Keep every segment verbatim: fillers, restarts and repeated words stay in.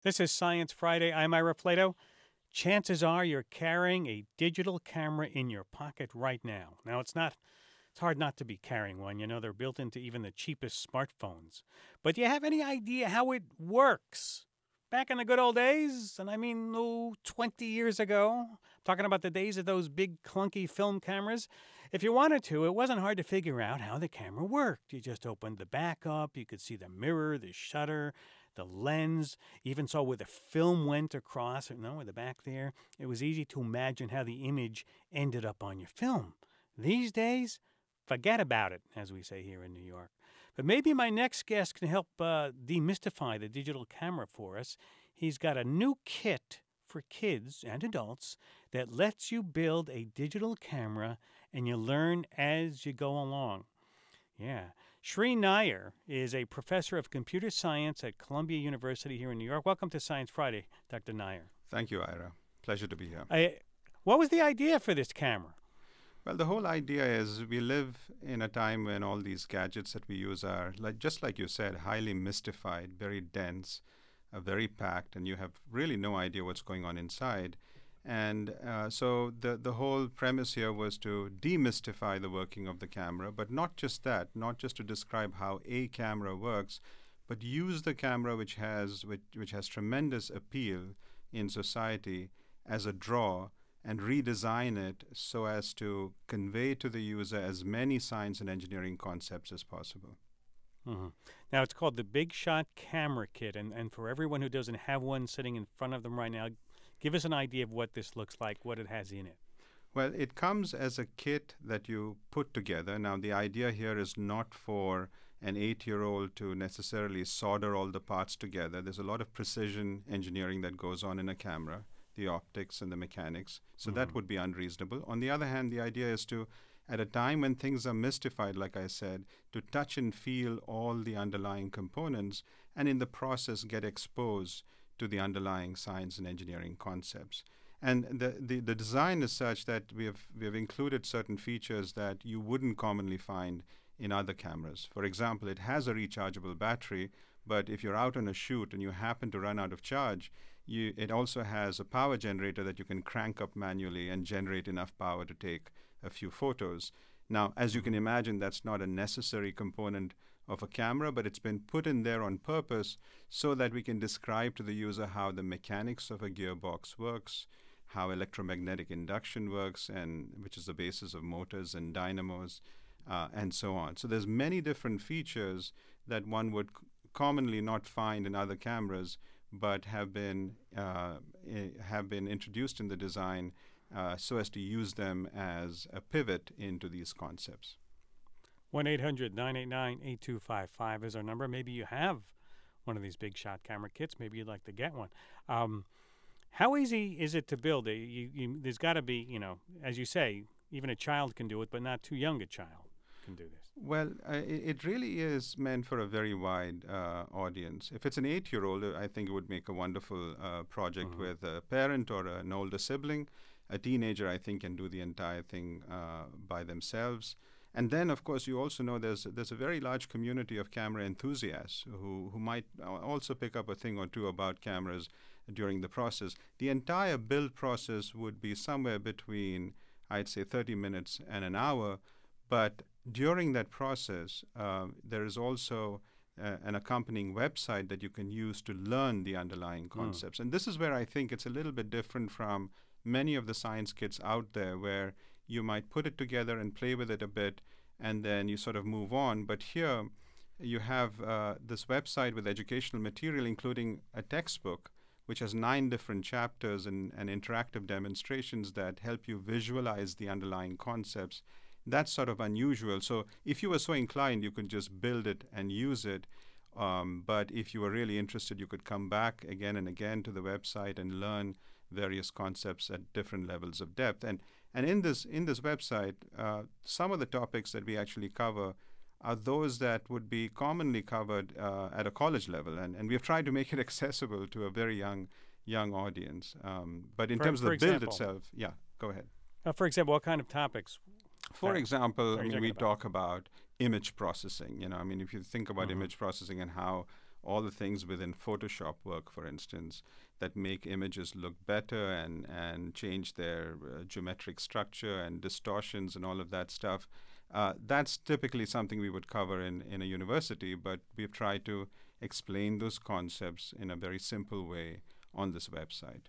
This is Science Friday. I'm Ira Flato. Chances are you're carrying a digital camera in your pocket right now. Now, it's not it's hard not to be carrying one. You know, they're built into even the cheapest smartphones. But do you have any idea how it works? Back in the good old days, and I mean, oh, twenty years ago, I'm talking about the days of those big clunky film cameras. If you wanted to, it wasn't hard to figure out how the camera worked. You just opened the back up, you could see the mirror, the shutter, the lens, even saw where the film went across, you know, with the back there. It was easy to imagine how the image ended up on your film. These days, forget about it, as we say here in New York. But maybe my next guest can help uh, demystify the digital camera for us. He's got a new kit for kids and adults that lets you build a digital camera and you learn as you go along. Yeah. Sri Nair is a professor of computer science at Columbia University here in New York. Welcome to Science Friday, Doctor Nair. Thank you, Ira. Pleasure to be here. I, what was the idea for this camera? Well, the whole idea is we live in a time when all these gadgets that we use are, like just like you said, highly mystified, very dense, uh, very packed, and you have really no idea what's going on inside. And uh, so the, the whole premise here was to demystify the working of the camera, but not just that, not just to describe how a camera works, but use the camera which has which, which has tremendous appeal in society as a draw and redesign it so as to convey to the user as many science and engineering concepts as possible. Mm-hmm. Now, it's called the Big Shot Camera Kit, and, and for everyone who doesn't have one sitting in front of them right now, give us an idea of what this looks like, what it has in it. Well, it comes as a kit that you put together. Now, the idea here is not for an eight-year-old to necessarily solder all the parts together. There's a lot of precision engineering that goes on in a camera, the optics and the mechanics. So mm-hmm. that would be unreasonable. On the other hand, the idea is to, at a time when things are mystified, like I said, to touch and feel all the underlying components and in the process get exposed to the underlying science and engineering concepts. And the, the, the design is such that we have, we have included certain features that you wouldn't commonly find in other cameras. For example, it has a rechargeable battery, but if you're out on a shoot and you happen to run out of charge, you, it also has a power generator that you can crank up manually and generate enough power to take a few photos. Now, as you can imagine, that's not a necessary component of a camera, but it's been put in there on purpose so that we can describe to the user how the mechanics of a gearbox works, how electromagnetic induction works, and which is the basis of motors and dynamos, uh, and so on. So there's many different features that one would c- commonly not find in other cameras, but have been uh, I- have been introduced in the design uh, so as to use them as a pivot into these concepts. one eight hundred nine eight nine eight two five five is our number. Maybe you have one of these Big Shot camera kits. Maybe you'd like to get one. Um, how easy is it to build? You, you, there's got to be, you know, as you say, even a child can do it, but not too young a child can do this. Well, uh, it, it really is meant for a very wide uh, audience. If it's an eight-year-old, I think it would make a wonderful uh, project mm-hmm. with a parent or an older sibling. A teenager, I think, can do the entire thing uh, by themselves. And then, of course, you also know there's there's a very large community of camera enthusiasts who, who might also pick up a thing or two about cameras during the process. The entire build process would be somewhere between, I'd say, thirty minutes and an hour. But during that process, uh, there is also uh, an accompanying website that you can use to learn the underlying concepts. Mm. And this is where I think it's a little bit different from many of the science kits out there, where you might put it together and play with it a bit, and then you sort of move on. But here, you have uh, this website with educational material, including a textbook, which has nine different chapters and, and interactive demonstrations that help you visualize the underlying concepts. That's sort of unusual. So if you were so inclined, you could just build it and use it. Um, but if you were really interested, you could come back again and again to the website and learn various concepts at different levels of depth. And and in this in this website, uh, some of the topics that we actually cover are those that would be commonly covered uh, at a college level. And, and we've tried to make it accessible to a very young young audience. Um, but in for, terms of the example, build itself, yeah, go ahead. Uh, for example, what kind of topics? For example, I mean, we about? talk about image processing. You know, I mean, if you think about mm-hmm. image processing and how all the things within Photoshop work, for instance, that make images look better and, and change their uh, geometric structure and distortions and all of that stuff. Uh, that's typically something we would cover in, in a university, but we've tried to explain those concepts in a very simple way on this website.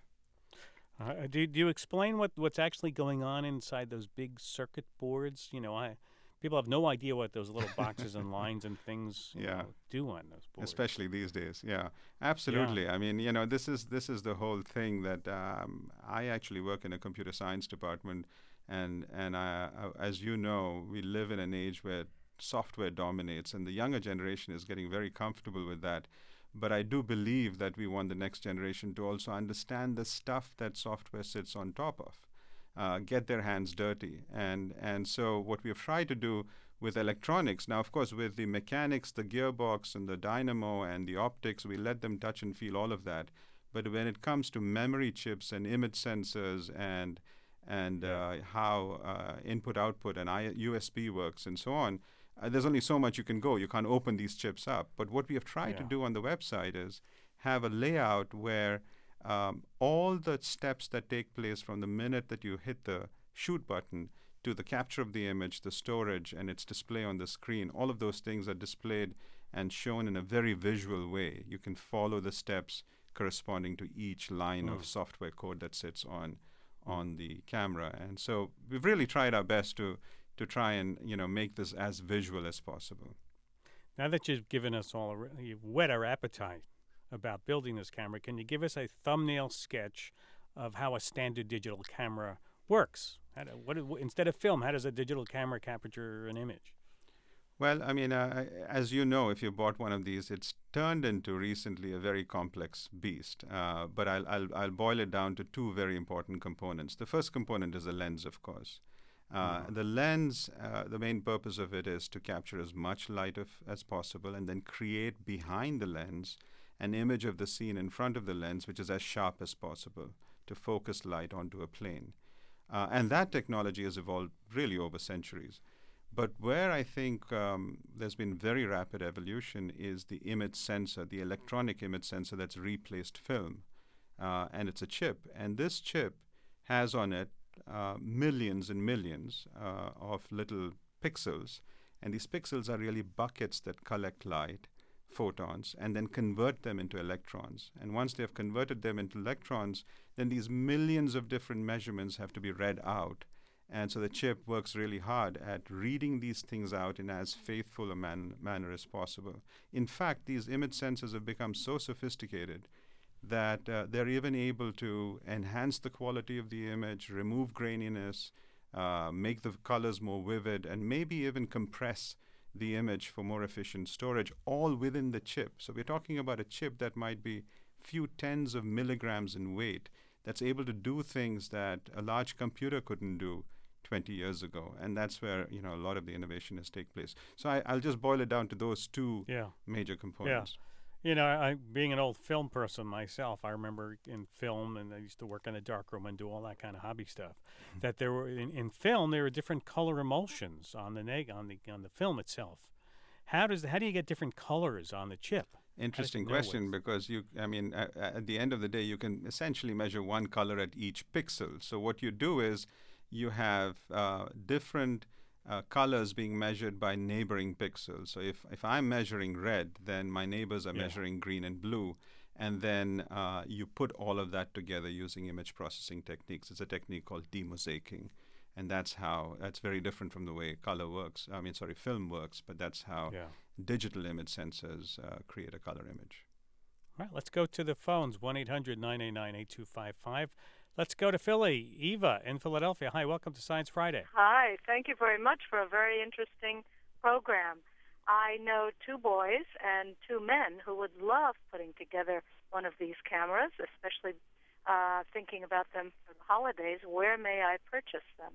Uh, do, do you explain what, what's actually going on inside those big circuit boards? You know, I people have no idea what those little boxes and lines and things you Yeah. know, do on those boards. Especially these days, yeah, absolutely. Yeah. I mean, you know, this is this is the whole thing that um, I actually work in a computer science department, and and I, I, as you know, we live in an age where software dominates, and the younger generation is getting very comfortable with that. But I do believe that we want the next generation to also understand the stuff that software sits on top of, uh, get their hands dirty. And, and so what we've tried to do with electronics, now, of course, with the mechanics, the gearbox and the dynamo and the optics, we let them touch and feel all of that. But when it comes to memory chips and image sensors and, and uh, how uh, input-output and I- U S B works and so on, Uh, there's only so much you can go. You can't open these chips up. But what we have tried Yeah. to do on the website is have a layout where um, all the steps that take place from the minute that you hit the shoot button to the capture of the image, the storage, and its display on the screen, all of those things are displayed and shown in a very visual way. You can follow the steps corresponding to each line Mm. of software code that sits on on the camera. And so we've really tried our best to to try and, you know, make this as visual as possible. Now that you've given us all, a, re- you've whet our appetite about building this camera, can you give us a thumbnail sketch of how a standard digital camera works? How do, what, do- instead of film, how does a digital camera capture an image? Well, I mean, uh, as you know, if you bought one of these, it's turned into recently a very complex beast. Uh, but I'll, I'll, I'll boil it down to two very important components. The first component is the lens, of course. Uh, Mhm. The lens, uh, the main purpose of it is to capture as much light of, as possible and then create behind the lens an image of the scene in front of the lens, which is as sharp as possible to focus light onto a plane. Uh, and that technology has evolved really over centuries. But where I think um, there's been very rapid evolution is the image sensor, the electronic image sensor that's replaced film. Uh, and it's a chip. And this chip has on it uh, millions and millions uh, of little pixels. And these pixels are really buckets that collect light, photons, and then convert them into electrons. And once they've converted them into electrons, then these millions of different measurements have to be read out. And so the chip works really hard at reading these things out in as faithful a man- manner as possible. In fact, these image sensors have become so sophisticated that uh, they're even able to enhance the quality of the image, remove graininess, uh, make the colors more vivid, and maybe even compress the image for more efficient storage, all within the chip. So we're talking about a chip that might be few tens of milligrams in weight that's able to do things that a large computer couldn't do twenty years ago. And that's where, you know, a lot of the innovation has taken place. So I, I'll just boil it down to those two Yeah. major components. You know, I, being an old film person myself, I remember in film, and I used to work in a darkroom and do all that kind of hobby stuff. Mm-hmm. That there were in, in film, there were different color emulsions on the neg on the on the film itself. How does how do you get different colors on the chip? Interesting know question, what's- because you, I mean, uh, at the end of the day, you can essentially measure one color at each pixel. So what you do is you have uh, different uh, colors being measured by neighboring pixels. So if, if I'm measuring red, then my neighbors are Yeah. measuring green and blue. And then uh, you put all of that together using image processing techniques. It's a technique called demosaicing. And that's how, that's very different from the way color works. I mean, sorry, film works, but that's how Yeah. digital image sensors uh, create a color image. All right, let's go to the phones, one eight hundred nine eight nine eight two five five. Let's go to Philly. Eva in Philadelphia. Hi, welcome to Science Friday. Hi, thank you very much for a very interesting program. I know two boys and two men who would love putting together one of these cameras, especially uh, thinking about them for the holidays. Where may I purchase them?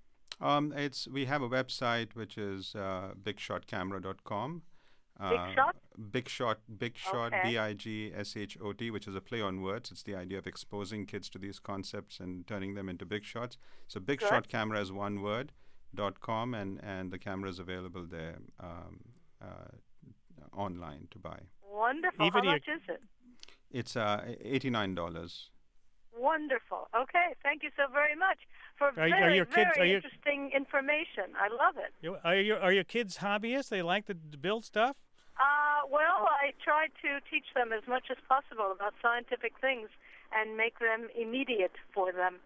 Um, it's we have a website which is uh, big shot camera dot com. Big Shot? Big Shot, Big Shot, Okay. B I G S H O T, which is a play on words. It's the idea of exposing kids to these concepts and turning them into big shots. So Big Good. Shot Camera is one word, dot com, and, and the camera is available there um, uh, online to buy. Wonderful. Even How your- much is it? It's uh, eighty-nine dollars. Wonderful. Okay, thank you so very much for Are you- are very, your kids- very are you- interesting information. I love it. You- Are your are your kids hobbyists? They like to d- build stuff? Uh, well, I try to teach them as much as possible about scientific things and make them immediate for them.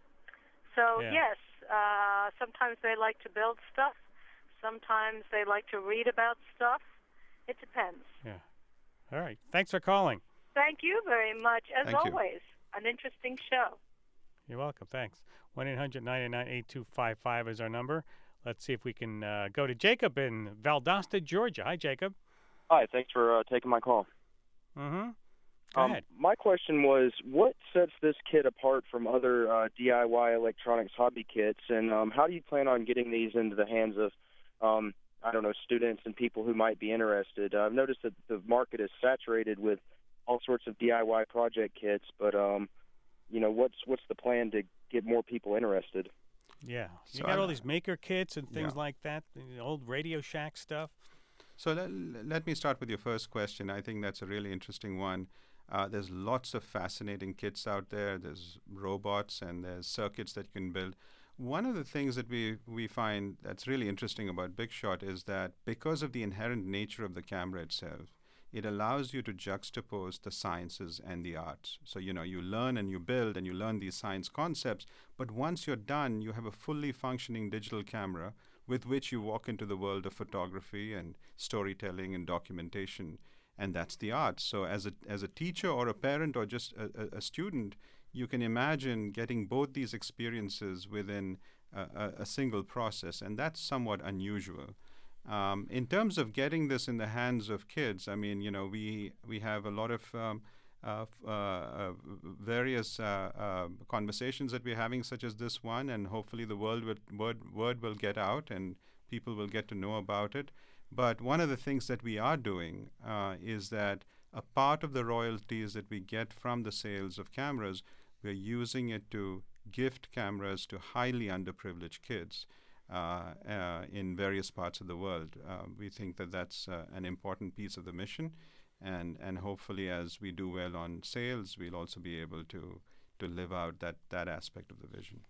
So, Yeah. yes, uh, sometimes they like to build stuff. Sometimes they like to read about stuff. It depends. Yeah. All right. Thanks for calling. Thank you very much. As Thank you. always, an interesting show. You're welcome. Thanks. one eight hundred nine nine eight two five five is our number. Let's see if we can uh, go to Jacob in Valdosta, Georgia. Hi, Jacob. Hi, thanks for uh, taking my call. Mm-hmm. Go Um, ahead. my question was, what sets this kit apart from other uh, D I Y electronics hobby kits, and um, how do you plan on getting these into the hands of, um, I don't know, students and people who might be interested? Uh, I've noticed that the market is saturated with all sorts of D I Y project kits, but um, you know, what's what's the plan to get more people interested? Yeah. You So got I- all these maker kits and things Yeah. like that, the old Radio Shack stuff. So let, let me start with your first question. I think that's a really interesting one. Uh, there's lots of fascinating kits out there. There's robots and there's circuits that you can build. One of the things that we, we find that's really interesting about Big Shot is that because of the inherent nature of the camera itself, it allows you to juxtapose the sciences and the arts. So, you know, you learn and you build and you learn these science concepts, but once you're done, you have a fully functioning digital camera with which you walk into the world of photography and storytelling and documentation, and that's the art. So as a, as a teacher or a parent or just a, a, a student, you can imagine getting both these experiences within a, a, a single process, and that's somewhat unusual. Um, in terms of getting this in the hands of kids, I mean, you know, we we have a lot of um, uh, f- uh, uh, various uh, uh, conversations that we're having, such as this one, and hopefully the world will, word word will get out and people will get to know about it. But one of the things that we are doing uh, is that a part of the royalties that we get from the sales of cameras, we're using it to gift cameras to highly underprivileged kids. Uh, uh, in various parts of the world. Uh, we think that that's uh, an important piece of the mission, and, and hopefully as we do well on sales, we'll also be able to, to live out that, that aspect of the vision.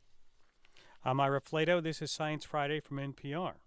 I'm Ira Flato. This is Science Friday from N P R.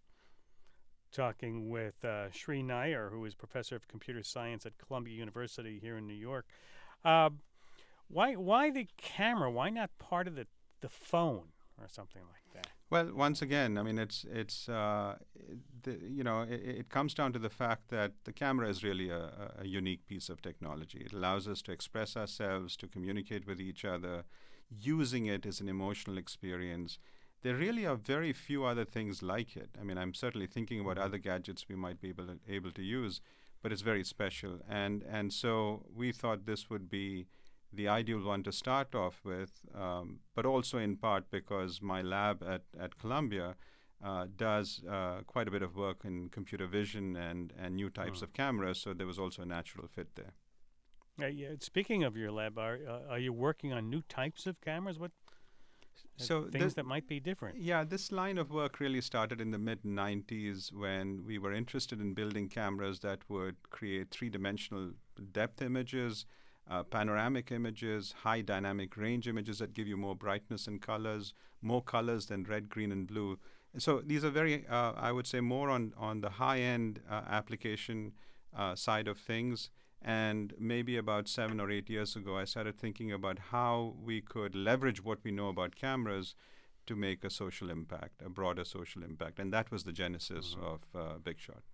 Talking with uh, Sri Nair, who is professor of computer science at Columbia University here in New York. Uh, why why the camera? Why not part of the, the phone or something like that? Well, once again, I mean, it's it's uh, the, you know it, it comes down to the fact that the camera is really a, a unique piece of technology. It allows us to express ourselves, to communicate with each other. Using it is an emotional experience. There really are very few other things like it. I mean, I'm certainly thinking about other gadgets we might be able to, able to use, but it's very special. And and so we thought this would be the ideal one to start off with, um, but also in part because my lab at, at Columbia uh, does uh, quite a bit of work in computer vision and, and new types Mm. of cameras, so there was also a natural fit there. Uh, yeah, speaking of your lab, are uh, are you working on new types of cameras? What uh, So things this- that might be different? Yeah, this line of work really started in the mid nineties when we were interested in building cameras that would create three-dimensional depth images, uh, panoramic images, high dynamic range images that give you more brightness and colors, more colors than red, green, and blue. So these are very, uh, I would say, more on, on the high-end uh, application uh, side of things. And maybe about seven or eight years ago, I started thinking about how we could leverage what we know about cameras to make a social impact, a broader social impact. And that was the genesis Mhm. of uh, Big Shot.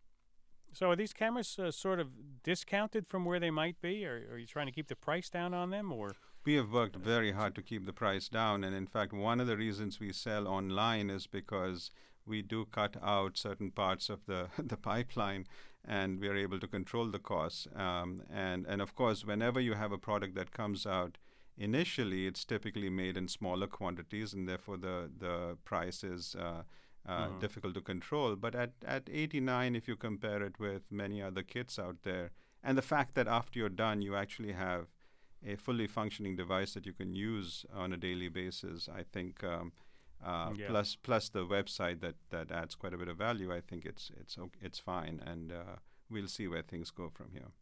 So are these cameras uh, sort of discounted from where they might be, or are you trying to keep the price down on them, or? We have worked very hard to keep the price down. And in fact, one of the reasons we sell online is because we do cut out certain parts of the, the pipeline, and we are able to control the costs. Um, and, and of course, whenever you have a product that comes out, initially it's typically made in smaller quantities, and therefore the, the price is uh, uh, Mhm. difficult to control. But at, at eighty-nine, if you compare it with many other kits out there, and the fact that after you're done, you actually have a fully functioning device that you can use on a daily basis, I think, um, uh, Yeah. plus plus the website that, that adds quite a bit of value, I think it's it's o- it's fine, and uh, we'll see where things go from here.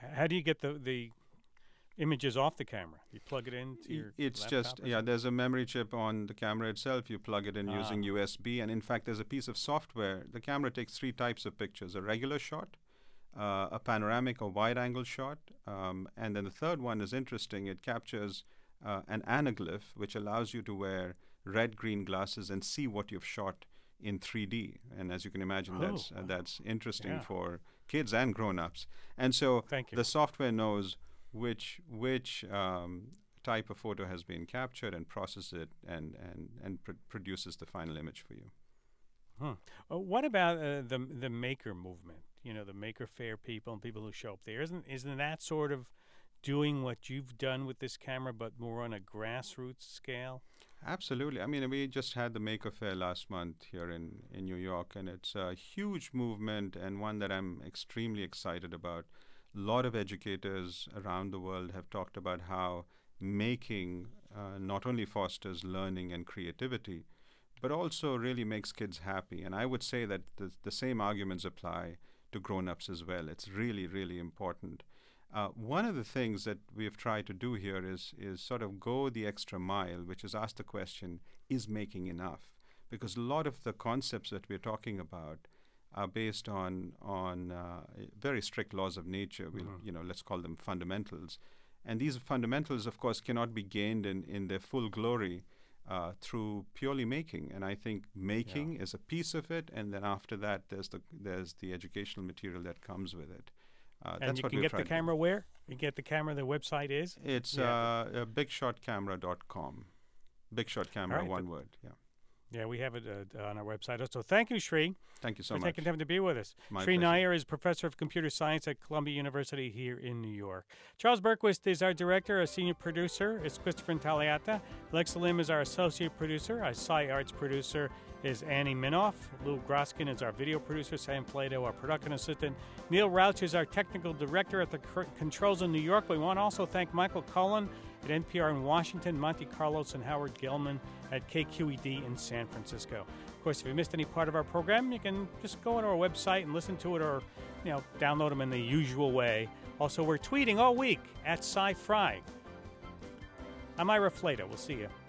How do you get the the images off the camera? You plug it into your It's laptop just, or yeah, something? there's a memory chip on the camera itself. You plug it in Ah. using U S B. And in fact, there's a piece of software. The camera takes three types of pictures: a regular shot, uh, a panoramic or wide angle shot. Um, and then the third one is interesting. It captures uh, an anaglyph, which allows you to wear red green glasses and see what you've shot in three D. And as you can imagine, Oh, that's uh, wow. that's interesting Yeah. for kids and grown-ups. And so Thank you. the software knows which which um, type of photo has been captured and processes it and and and pr- produces the final image for you. Hmm. Uh, what about uh, the the maker movement? You know, the maker fair people and people who show up there. Isn't isn't that sort of doing what you've done with this camera, but more on a grassroots scale? Absolutely. I mean, we just had the Maker Faire last month here in, in New York, and it's a huge movement and one that I'm extremely excited about. A lot of educators around the world have talked about how making uh, not only fosters learning and creativity, but also really makes kids happy. And I would say that the, the same arguments apply to grown-ups as well. It's really, really important. Uh, one of the things that we've tried to do here is is sort of go the extra mile, which is ask the question, is making enough? Because a lot of the concepts that we're talking about are based on on uh, very strict laws of nature. We'll, Mhm. you know, let's call them fundamentals. And these fundamentals, of course, cannot be gained in, in their full glory uh, through purely making. And I think making is a piece of it, and then after that, there's the there's the educational material that comes with it. Uh, And that's you what can we're get the trying to do. camera where? You get the camera, the website is? It's Yeah. uh, uh, big shot camera dot com. Big Shot Camera, right, one but- word. Yeah. Yeah, we have it uh, on our website. So thank you, Sri, Thank you so for much. taking time to be with us. My Sri pleasure. Nair is professor of computer science at Columbia University here in New York. Charles Berquist is our director. Our senior producer is Christopher Intaliata. Lex Lim is our associate producer. Our Sci Arts producer is Annie Minoff. Lou Groskin is our video producer. Sam Plato, our production assistant. Neil Rauch is our technical director at the c- controls in New York. We want to also thank Michael Cullen at N P R in Washington, Monty Carlos and Howard Gilman at K Q E D in San Francisco. Of course, if you missed any part of our program, you can just go on our website and listen to it, or you know, download them in the usual way. Also, we're tweeting all week at Sci-Fry. I'm Ira Flatow. We'll see you.